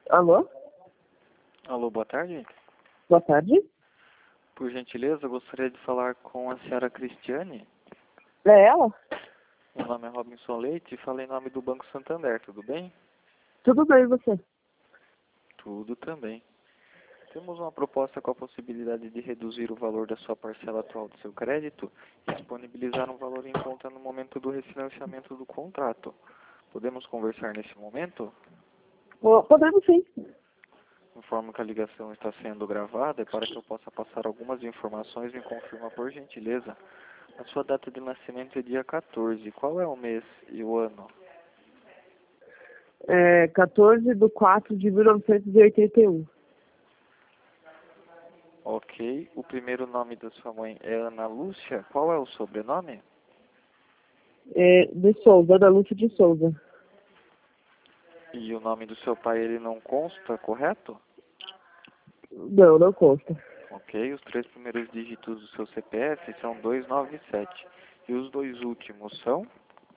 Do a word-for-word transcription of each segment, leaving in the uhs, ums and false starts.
Alô? Alô, boa tarde. Boa tarde. Por gentileza, eu gostaria de falar com a senhora Cristiane. É ela? Meu nome é Robinson Leite e falo em nome do Banco Santander, tudo bem? Tudo bem, e você? Tudo também. Temos uma proposta com a possibilidade de reduzir o valor da sua parcela atual do seu crédito e disponibilizar um valor em conta no momento do refinanciamento do contrato. Podemos conversar nesse momento? Ô, Podemos sim. Informo que a ligação está sendo gravada e para que eu possa passar algumas informações, me confirma por gentileza. A sua data de nascimento é dia quatorze. Qual é o mês e o ano? É quatorze de quatro de mil novecentos e oitenta e um. Ok. O primeiro nome da sua mãe é Ana Lúcia. Qual é o sobrenome? É, de Souza, Ana Lúcia de Souza. E o nome do seu pai, ele não consta, correto? Não, não consta. Ok. Os três primeiros dígitos do seu C P F são duzentos e noventa e sete. E os dois últimos são?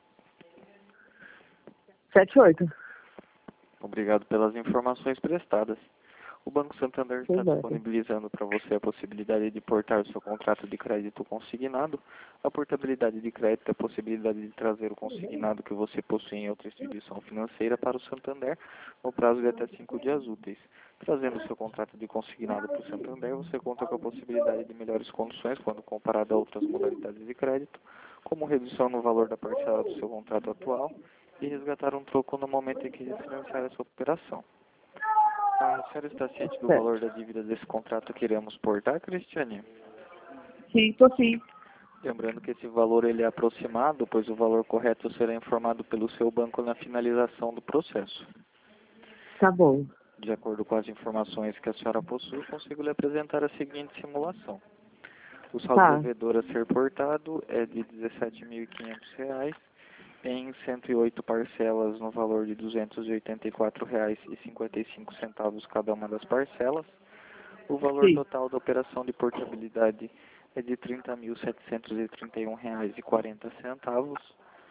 Sete oito. Obrigado pelas informações prestadas. O Banco Santander está Pois é. disponibilizando para você a possibilidade de portar o seu contrato de crédito consignado. A portabilidade de crédito é a possibilidade de trazer o consignado que você possui em outra instituição financeira para o Santander no prazo de até cinco dias úteis. Trazendo o seu contrato de consignado para o Santander, você conta com a possibilidade de melhores condições quando comparado a outras modalidades de crédito, como redução no valor da parcela do seu contrato atual e resgatar um troco no momento em que refinanciar essa operação. A senhora está ciente do Certo. valor da dívida desse contrato que iremos portar, Cristiane? Sim, tô sim. Lembrando que esse valor ele é aproximado, pois o valor correto será informado pelo seu banco na finalização do processo. Tá bom. De acordo com as informações que a senhora possui, consigo lhe apresentar a seguinte simulação. O saldo Tá. devedor a ser portado é de dezessete mil e quinhentos reais em cento e oito parcelas no valor de duzentos e oitenta e quatro reais e cinquenta e cinco centavos cada uma das parcelas. O valor Sim. total da operação de portabilidade é de trinta mil setecentos e trinta e um reais e quarenta centavos.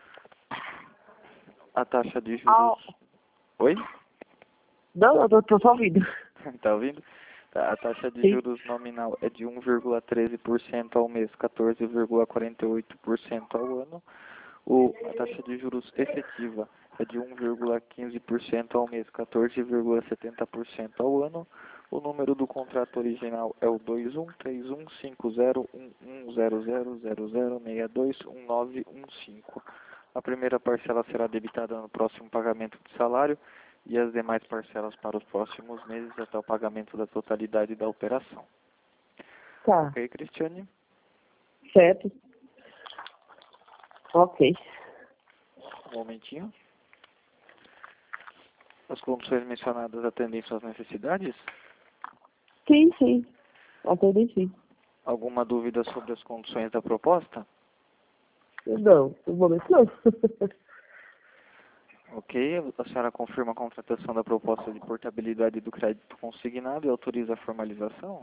A taxa de Ah, juros... Oi? não, eu tô, tô só ouvindo. Tá ouvindo? Tá, a taxa de Sim. juros nominal é de um vírgula treze por cento ao mês, quatorze vírgula quarenta e oito por cento ao ano. O, a taxa de juros efetiva é de um vírgula quinze por cento ao mês, quatorze vírgula setenta por cento ao ano. O número do contrato original é o dois um três um cinco zero um um zero zero zero zero seis dois um nove um cinco. A primeira parcela será debitada no próximo pagamento de salário e as demais parcelas para os próximos meses até o pagamento da totalidade da operação. Tá. Ok, Cristiane? Certo. Ok. Um momentinho. As condições mencionadas atendem suas necessidades? Sim, sim. Atendi sim. Alguma dúvida sobre as condições da proposta? Não, no momento não. Ok, a senhora confirma a contratação da proposta de portabilidade do crédito consignado e autoriza a formalização?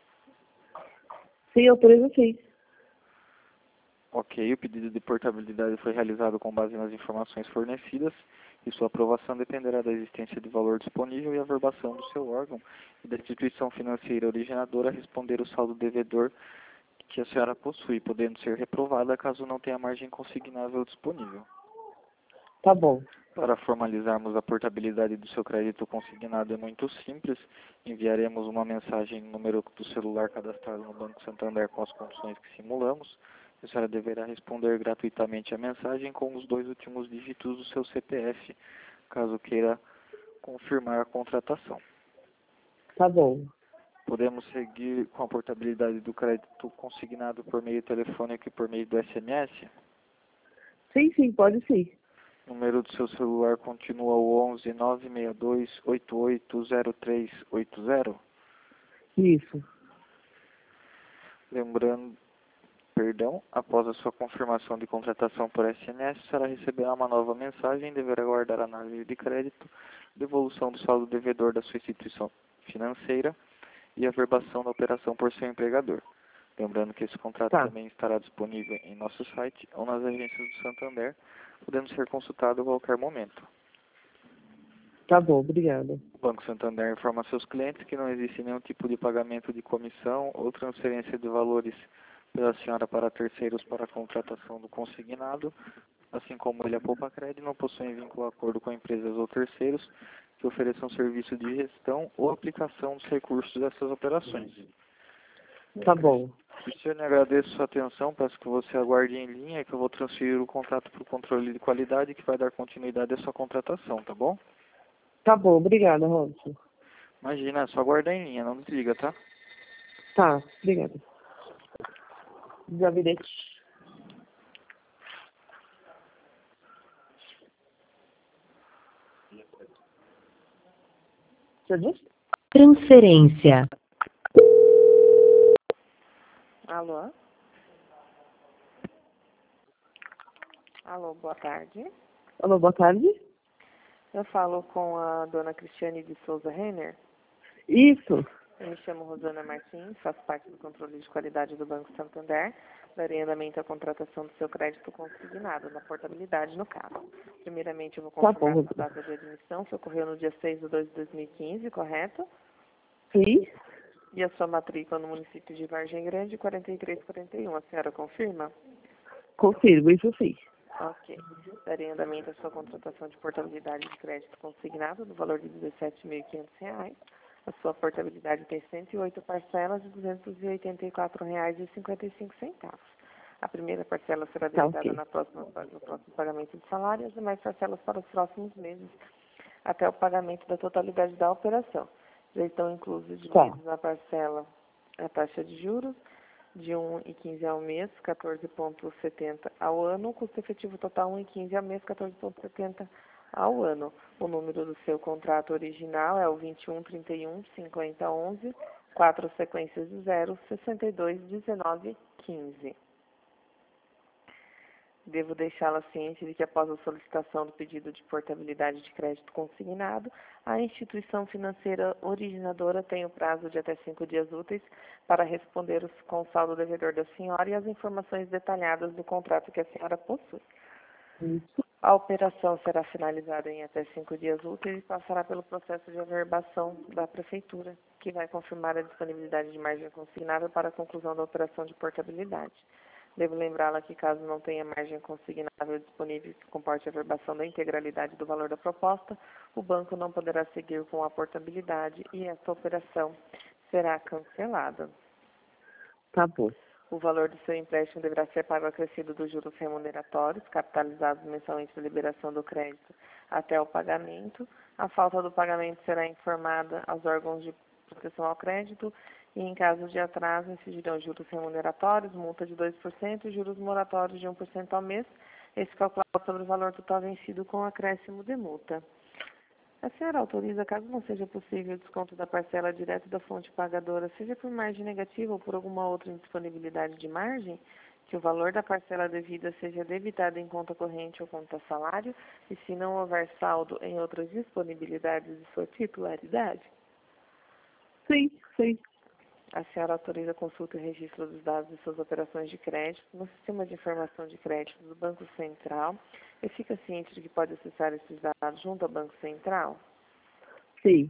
Sim, autorizo sim. Ok, o pedido de portabilidade foi realizado com base nas informações fornecidas e sua aprovação dependerá da existência de valor disponível e averbação do seu órgão e da instituição financeira originadora a responder o saldo devedor que a senhora possui, podendo ser reprovada caso não tenha margem consignável disponível. Tá bom. Para formalizarmos a portabilidade do seu crédito consignado é muito simples. Enviaremos uma mensagem no número do celular cadastrado no Banco Santander com as condições que simulamos. A senhora deverá responder gratuitamente a mensagem com os dois últimos dígitos do seu C P F, caso queira confirmar a contratação. Tá bom. Podemos seguir com a portabilidade do crédito consignado por meio telefônico e por meio do S M S? Sim, sim, pode sim. O número do seu celular continua o onze nove seis dois oito oito zero três oito zero? Isso. Lembrando, perdão, após a sua confirmação de contratação por S M S, a senhora receberá uma nova mensagem e deverá aguardar a análise de crédito, devolução do saldo devedor da sua instituição financeira e a averbação da operação por seu empregador. Lembrando que esse contrato Tá. também estará disponível em nosso site ou nas agências do Santander, podendo ser consultado a qualquer momento. Tá bom, obrigada. O Banco Santander informa a seus clientes que não existe nenhum tipo de pagamento de comissão ou transferência de valores pela senhora para terceiros para a contratação do consignado, assim como ele, a Poupacred, não possuem vínculo ou acordo com empresas ou terceiros que ofereçam serviço de gestão ou aplicação dos recursos dessas operações. Tá bom. Cristiane, agradeço sua atenção, peço que você aguarde em linha que eu vou transferir o contrato para o controle de qualidade que vai dar continuidade à sua contratação, tá bom? Tá bom, obrigada, Robson. Imagina, é só aguardar em linha, não desliga, tá? Tá, obrigada. Gabinete. Já disse? Transferência. Alô? Alô, boa tarde. Alô, boa tarde. Eu falo com a dona Cristiane de Souza Renner. Isso. Eu me chamo Rosana Martins, faço parte do controle de qualidade do Banco Santander. Darei andamento à contratação do seu crédito consignado, na portabilidade no caso. Primeiramente, eu vou Tá confirmar bom. a data de admissão, que ocorreu no dia seis de dois de dois mil e quinze, correto? Sim. E a sua matrícula no município de Vargem Grande, quarenta e três quarenta e um. A senhora confirma? Confirmo, isso sim. Ok. Darei andamento à sua contratação de portabilidade de crédito consignado no valor de dezessete mil e quinhentos reais. A sua portabilidade tem cento e oito parcelas de duzentos e oitenta e quatro reais e cinquenta e cinco centavos. A primeira parcela será Tá, debitada ok. na próxima, no próximo pagamento de salário e as demais parcelas para os próximos meses, até o pagamento da totalidade da operação. Já estão inclusos Tá. divididos na parcela a taxa de juros de um vírgula quinze ao mês, quatorze vírgula setenta ao ano, custo efetivo total um vírgula quinze ao mês, quatorze vírgula setenta ao ano. O número do seu contrato original é o vinte e um, trinta e um, cinquenta, onze, quatro sequências de zero, sessenta e dois, dezenove, quinze. Devo deixá-la ciente de que após a solicitação do pedido de portabilidade de crédito consignado, a instituição financeira originadora tem o prazo de até cinco dias úteis para responder os, com o saldo devedor da senhora e as informações detalhadas do contrato que a senhora possui. Isso. A operação será finalizada em até cinco dias úteis e passará pelo processo de averbação da Prefeitura, que vai confirmar a disponibilidade de margem consignada para a conclusão da operação de portabilidade. Devo lembrá-la que, caso não tenha margem consignável disponível que comporte a averbação da integralidade do valor da proposta, o banco não poderá seguir com a portabilidade e esta operação será cancelada. Tá bom. O valor do seu empréstimo deverá ser pago acrescido dos juros remuneratórios, capitalizados mensalmente da liberação do crédito até o pagamento. A falta do pagamento será informada aos órgãos de proteção ao crédito e, em caso de atraso, incidirão juros remuneratórios, multa de dois por cento e juros moratórios de um por cento ao mês, esse calculado sobre o valor total vencido com acréscimo de multa. A senhora autoriza, caso não seja possível o desconto da parcela direto da fonte pagadora, seja por margem negativa ou por alguma outra indisponibilidade de margem, que o valor da parcela devida seja debitado em conta corrente ou conta salário, e se não houver saldo em outras disponibilidades de sua titularidade? Sim, sim. A senhora autoriza a consulta e registro dos dados de suas operações de crédito no Sistema de Informação de Crédito do Banco Central e fica ciente de que pode acessar esses dados junto ao Banco Central? Sim.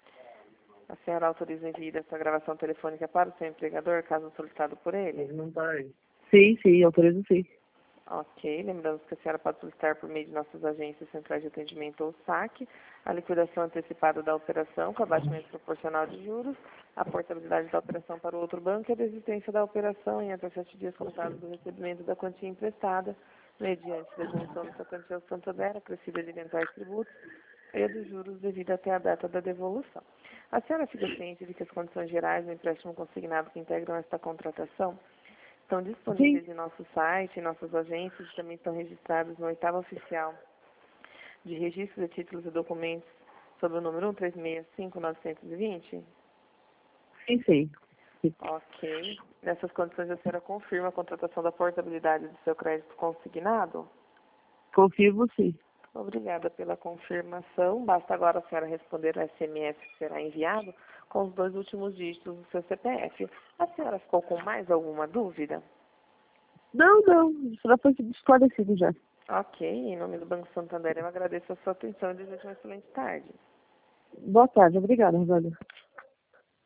A senhora autoriza o envio dessa gravação telefônica para o seu empregador, caso solicitado por ele? Ele não tá aí. Sim, sim, autorizo sim. Ok, lembrando que a senhora pode solicitar por meio de nossas agências centrais de atendimento ou saque a liquidação antecipada da operação com abatimento proporcional de juros, a portabilidade da operação para o outro banco e a desistência da operação em até sete dias contados do recebimento da quantia emprestada, mediante devolução dessa quantia ao Santander, acrescida de eventuais tributos e a dos juros devido até a data da devolução. A senhora fica ciente de que as condições gerais do empréstimo consignado que integram esta contratação estão disponíveis Sim. em nosso site, em nossas agências e também estão registrados no oitavo oficial de registro de títulos e documentos sob o número um três seis cinco nove dois zero? Sim, sim. Ok. Nessas condições, a senhora confirma a contratação da portabilidade do seu crédito consignado? Confirmo sim. Obrigada pela confirmação. Basta agora a senhora responder o S M S que será enviado com os dois últimos dígitos do seu C P F. A senhora ficou com mais alguma dúvida? Não, não. Isso já foi esclarecido já. Ok, em nome do Banco Santander, eu agradeço a sua atenção e desejo uma excelente tarde. Boa tarde, obrigada, Rosália.